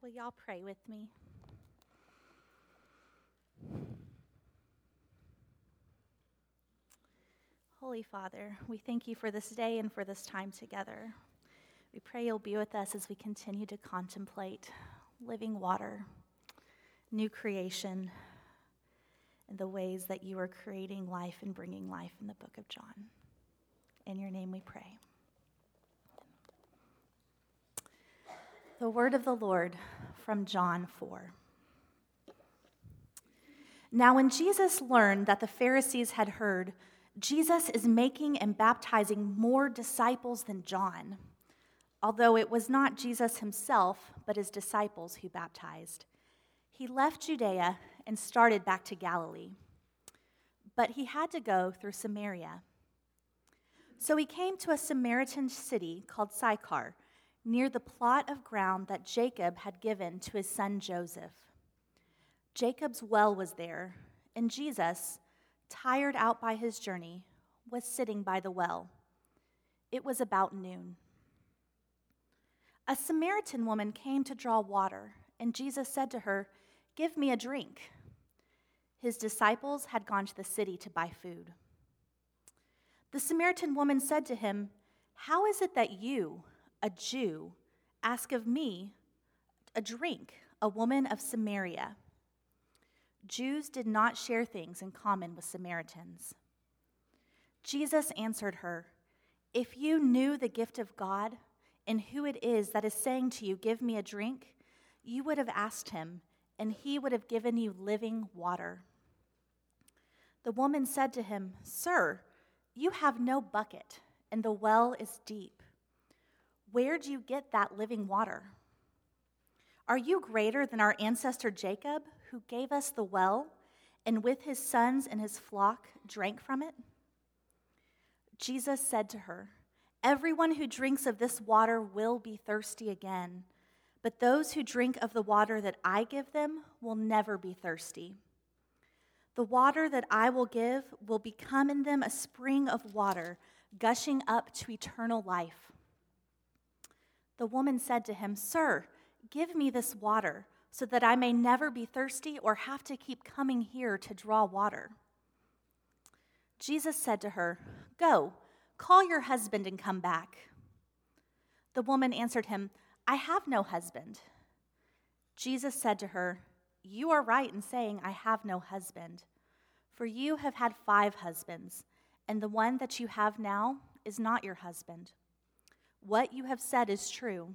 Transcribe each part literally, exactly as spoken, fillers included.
Will y'all pray with me? Holy Father, we thank you for this day and for this time together. We pray you'll be with us as we continue to contemplate living water, new creation, and the ways that you are creating life and bringing life in the book of John. In your name we pray. The word of the Lord from John four. Now when Jesus learned that the Pharisees had heard, Jesus is making and baptizing more disciples than John, although it was not Jesus himself, but his disciples who baptized. He left Judea and started back to Galilee, but he had to go through Samaria. So he came to a Samaritan city called Sychar, near the plot of ground that Jacob had given to his son Joseph. Jacob's well was there, and Jesus, tired out by his journey, was sitting by the well. It was about noon. A Samaritan woman came to draw water, and Jesus said to her, "Give me a drink." His disciples had gone to the city to buy food. The Samaritan woman said to him, "How is it that you, a Jew, ask of me a drink, a woman of Samaria?" Jews did not share things in common with Samaritans. Jesus answered her, "If you knew the gift of God and who it is that is saying to you, 'Give me a drink,' you would have asked him, and he would have given you living water." The woman said to him, "Sir, you have no bucket, and the well is deep. Where do you get that living water? Are you greater than our ancestor Jacob, who gave us the well, and with his sons and his flock drank from it?" Jesus said to her, "Everyone who drinks of this water will be thirsty again, but those who drink of the water that I give them will never be thirsty. The water that I will give will become in them a spring of water, gushing up to eternal life." The woman said to him, "Sir, give me this water, so that I may never be thirsty or have to keep coming here to draw water." Jesus said to her, "Go, call your husband and come back." The woman answered him, "I have no husband." Jesus said to her, "You are right in saying, 'I have no husband,' for you have had five husbands, and the one that you have now is not your husband. What you have said is true."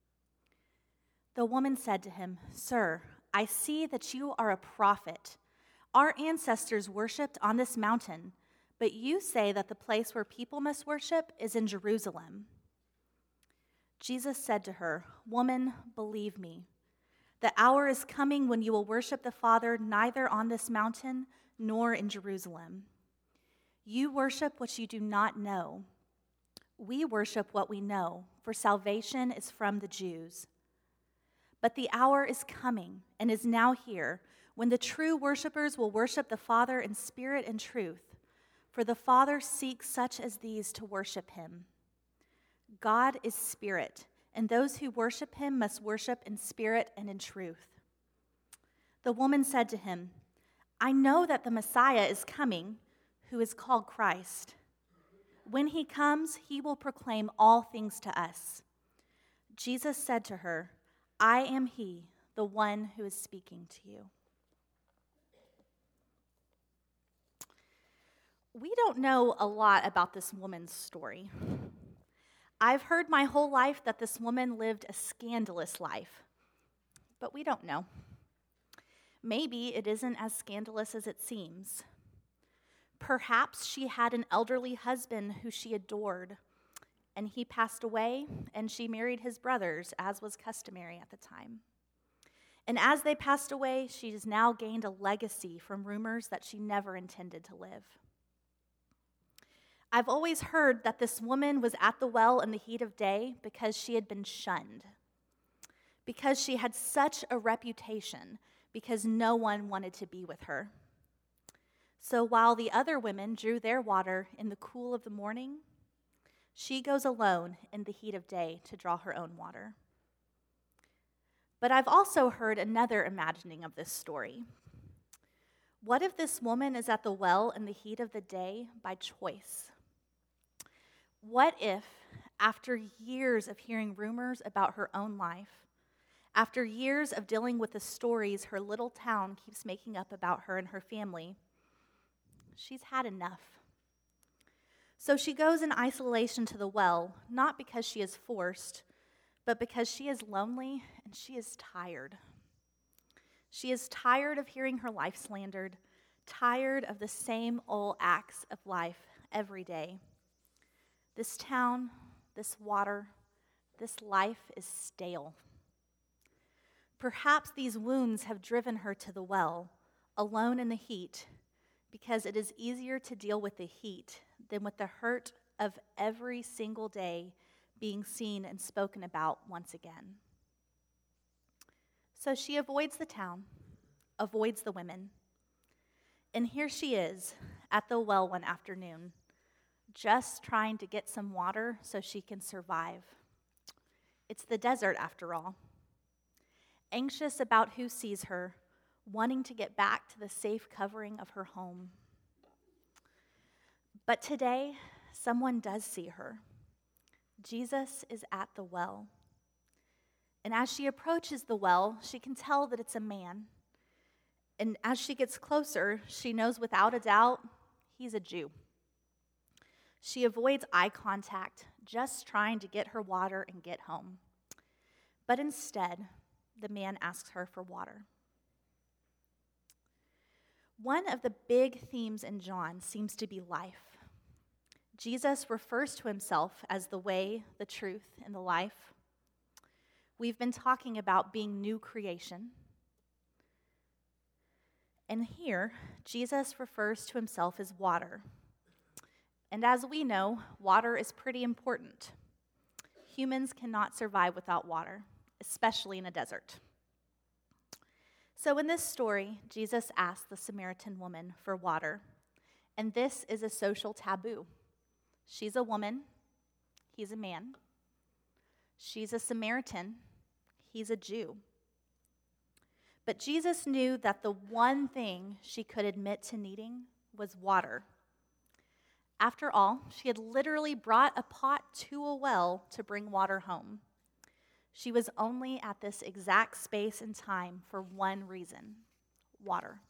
The woman said to him, "Sir, I see that you are a prophet. Our ancestors worshipped on this mountain, but you say that the place where people must worship is in Jerusalem." Jesus said to her, "Woman, believe me, the hour is coming when you will worship the Father neither on this mountain nor in Jerusalem. You worship what you do not know. We worship what we know, for salvation is from the Jews. But the hour is coming and is now here when the true worshipers will worship the Father in spirit and truth, for the Father seeks such as these to worship him. God is spirit, and those who worship him must worship in spirit and in truth." The woman said to him, "I know that the Messiah is coming, who is called Christ. When he comes, he will proclaim all things to us." Jesus said to her, "I am he, the one who is speaking to you." We don't know a lot about this woman's story. I've heard my whole life that this woman lived a scandalous life, but we don't know. Maybe it isn't as scandalous as it seems. Perhaps she had an elderly husband who she adored, and he passed away, and she married his brothers, as was customary at the time. And as they passed away, she has now gained a legacy from rumors that she never intended to live. I've always heard that this woman was at the well in the heat of day because she had been shunned, because she had such a reputation, because no one wanted to be with her. So while the other women drew their water in the cool of the morning, she goes alone in the heat of day to draw her own water. But I've also heard another imagining of this story. What if this woman is at the well in the heat of the day by choice? What if, after years of hearing rumors about her own life, after years of dealing with the stories her little town keeps making up about her and her family, she's had enough? So she goes in isolation to the well, not because she is forced, but because she is lonely and she is tired. She is tired of hearing her life slandered, tired of the same old acts of life every day. This town, this water, this life is stale. Perhaps these wounds have driven her to the well, alone in the heat, because it is easier to deal with the heat than with the hurt of every single day being seen and spoken about once again. So she avoids the town, avoids the women. And here she is at the well one afternoon, just trying to get some water so she can survive. It's the desert after all. Anxious about who sees her, wanting to get back to the safe covering of her home. But today, someone does see her. Jesus is at the well. And as she approaches the well, she can tell that it's a man. And as she gets closer, she knows without a doubt he's a Jew. She avoids eye contact, just trying to get her water and get home. But instead, the man asks her for water. One of the big themes in John seems to be life. Jesus refers to himself as the way, the truth, and the life. We've been talking about being new creation. And here, Jesus refers to himself as water. And as we know, water is pretty important. Humans cannot survive without water, especially in a desert. So in this story, Jesus asked the Samaritan woman for water. And this is a social taboo. She's a woman, he's a man. She's a Samaritan, he's a Jew. But Jesus knew that the one thing she could admit to needing was water. After all, she had literally brought a pot to a well to bring water home. She was only at this exact space and time for one reason: water.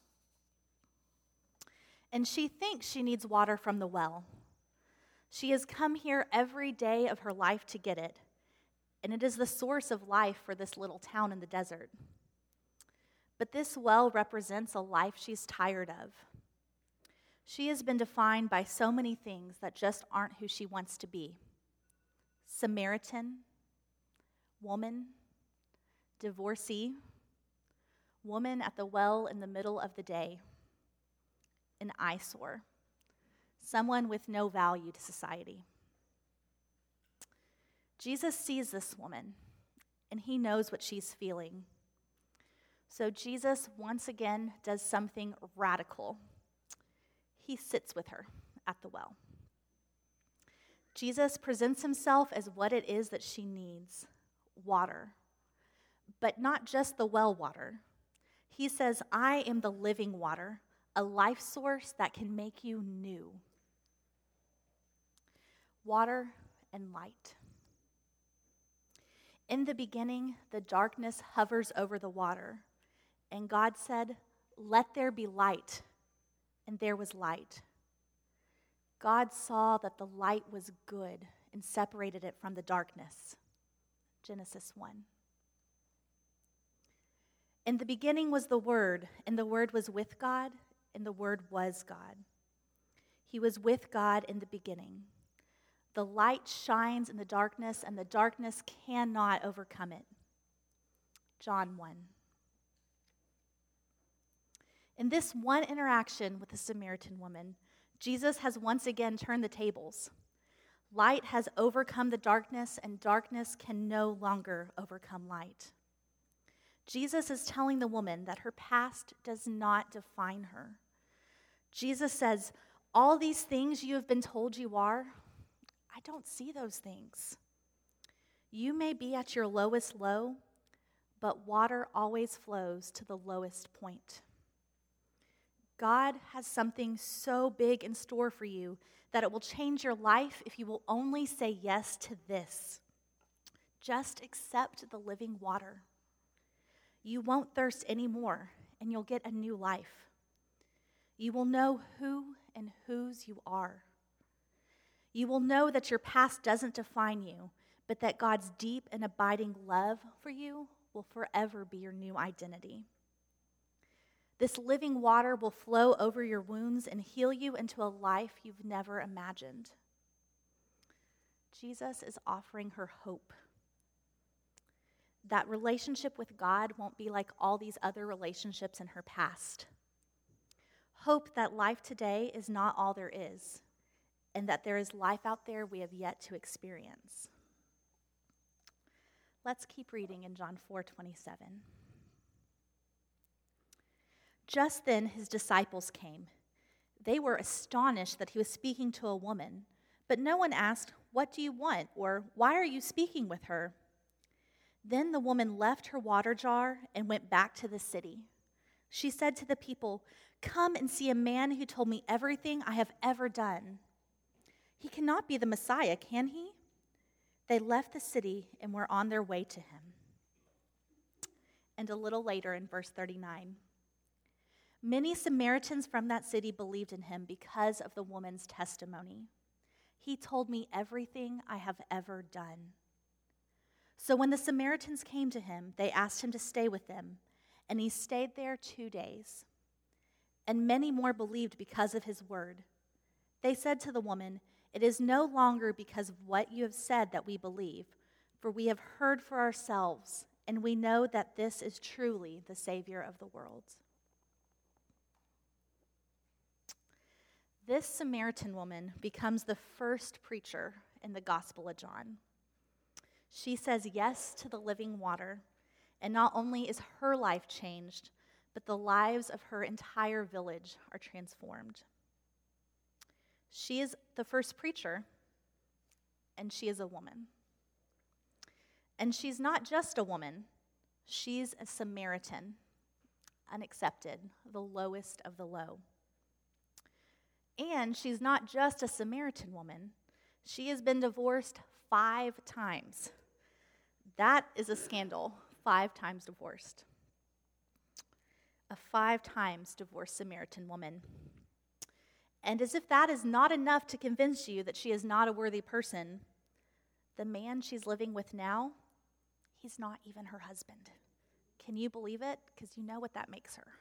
And she thinks she needs water from the well. She has come here every day of her life to get it, and it is the source of life for this little town in the desert. But this well represents a life she's tired of. She has been defined by so many things that just aren't who she wants to be. Samaritan, woman, divorcee, woman at the well in the middle of the day, an eyesore, someone with no value to society. Jesus sees this woman, and he knows what she's feeling. So Jesus once again does something radical. He sits with her at the well. Jesus presents himself as what it is that she needs: water. But not just the well water. He says, I am the living water, a life source that can make you new. Water and light. In the beginning, the darkness hovers over the water, and God said, let there be light, and there was light. God saw that the light was good and separated it from the darkness. Genesis one. In the beginning was the Word, and the Word was with God, and the Word was God. He was with God in the beginning. The light shines in the darkness, and the darkness cannot overcome it. John one. In this one interaction with the Samaritan woman, Jesus has once again turned the tables. Light has overcome the darkness, and darkness can no longer overcome light. Jesus is telling the woman that her past does not define her. Jesus says, all these things you have been told you are, I don't see those things. You may be at your lowest low, but water always flows to the lowest point. God has something so big in store for you that it will change your life if you will only say yes to this. Just accept the living water. You won't thirst anymore, and you'll get a new life. You will know who and whose you are. You will know that your past doesn't define you, but that God's deep and abiding love for you will forever be your new identity. This living water will flow over your wounds and heal you into a life you've never imagined. Jesus is offering her hope. That relationship with God won't be like all these other relationships in her past. Hope that life today is not all there is, and that there is life out there we have yet to experience. Let's keep reading in John four twenty-seven. Just then his disciples came. They were astonished that he was speaking to a woman, but no one asked, "What do you want?" or "Why are you speaking with her?" Then the woman left her water jar and went back to the city. She said to the people, "Come and see a man who told me everything I have ever done. He cannot be the Messiah, can he?" They left the city and were on their way to him. And a little later in verse thirty-nine, many Samaritans from that city believed in him because of the woman's testimony. He told me everything I have ever done. So when the Samaritans came to him, they asked him to stay with them, and he stayed there two days. And many more believed because of his word. They said to the woman, "It is no longer because of what you have said that we believe, for we have heard for ourselves, and we know that this is truly the Savior of the world." This Samaritan woman becomes the first preacher in the Gospel of John. She says yes to the living water, and not only is her life changed, but the lives of her entire village are transformed. She is the first preacher, and she is a woman. And she's not just a woman, she's a Samaritan, unaccepted, the lowest of the low. And she's not just a Samaritan woman, she has been divorced five times. That is a scandal, five times divorced. A five times divorced Samaritan woman. And as if that is not enough to convince you that she is not a worthy person, the man she's living with now, he's not even her husband. Can you believe it? Because you know what that makes her.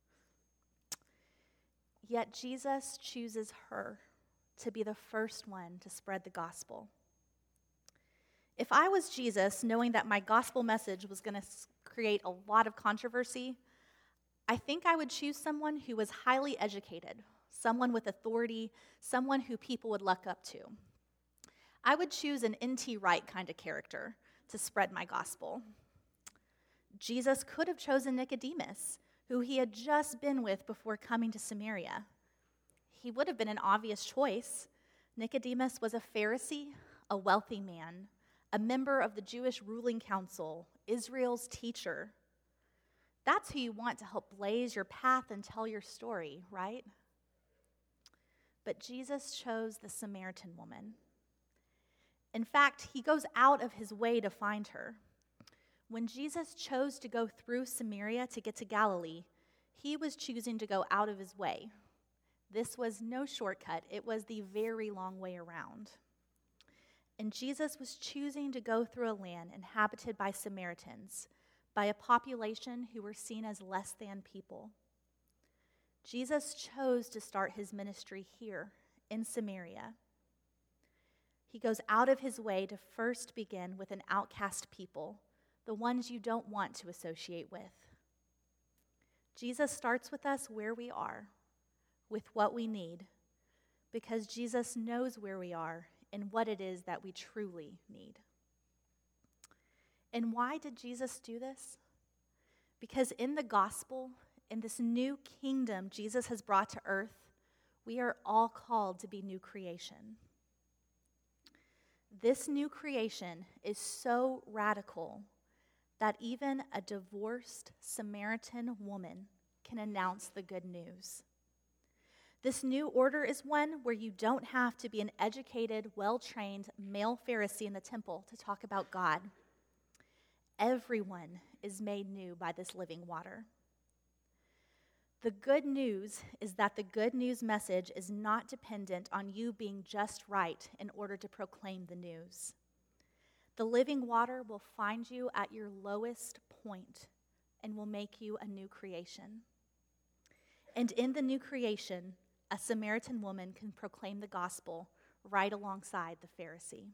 Yet Jesus chooses her to be the first one to spread the gospel. If I was Jesus, knowing that my gospel message was going to create a lot of controversy, I think I would choose someone who was highly educated, someone with authority, someone who people would look up to. I would choose an N T Wright kind of character to spread my gospel. Jesus could have chosen Nicodemus, who he had just been with before coming to Samaria. He would have been an obvious choice. Nicodemus was a Pharisee, a wealthy man, a member of the Jewish ruling council, Israel's teacher. That's who you want to help blaze your path and tell your story, right? But Jesus chose the Samaritan woman. In fact, he goes out of his way to find her. When Jesus chose to go through Samaria to get to Galilee, he was choosing to go out of his way. This was no shortcut. It was the very long way around. And Jesus was choosing to go through a land inhabited by Samaritans, by a population who were seen as less than people. Jesus chose to start his ministry here in Samaria. He goes out of his way to first begin with an outcast people, the ones you don't want to associate with. Jesus starts with us where we are, with what we need, because Jesus knows where we are and what it is that we truly need. And why did Jesus do this? Because in the gospel, in this new kingdom Jesus has brought to earth, we are all called to be new creation. This new creation is so radical that even a divorced Samaritan woman can announce the good news. This new order is one where you don't have to be an educated, well-trained male Pharisee in the temple to talk about God. Everyone is made new by this living water. The good news is that the good news message is not dependent on you being just right in order to proclaim the news. The living water will find you at your lowest point and will make you a new creation. And in the new creation, a Samaritan woman can proclaim the gospel right alongside the Pharisee.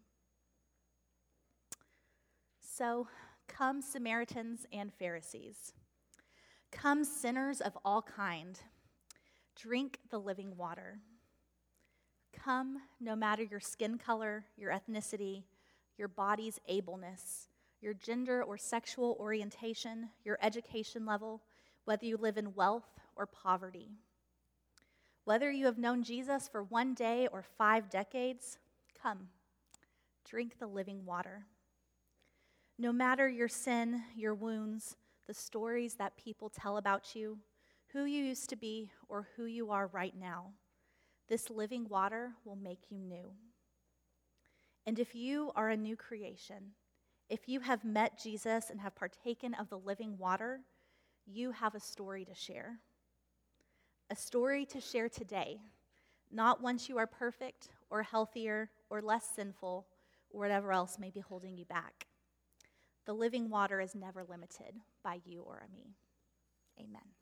So, come Samaritans and Pharisees. Come sinners of all kind. Drink the living water. Come no matter your skin color, your ethnicity, your body's ableness, your gender or sexual orientation, your education level, whether you live in wealth or poverty. Whether you have known Jesus for one day or five decades, come, drink the living water. No matter your sin, your wounds, the stories that people tell about you, who you used to be, or who you are right now, this living water will make you new. And if you are a new creation, if you have met Jesus and have partaken of the living water, you have a story to share. A story to share today, not once you are perfect or healthier or less sinful or whatever else may be holding you back. The living water is never limited by you or me. Amen.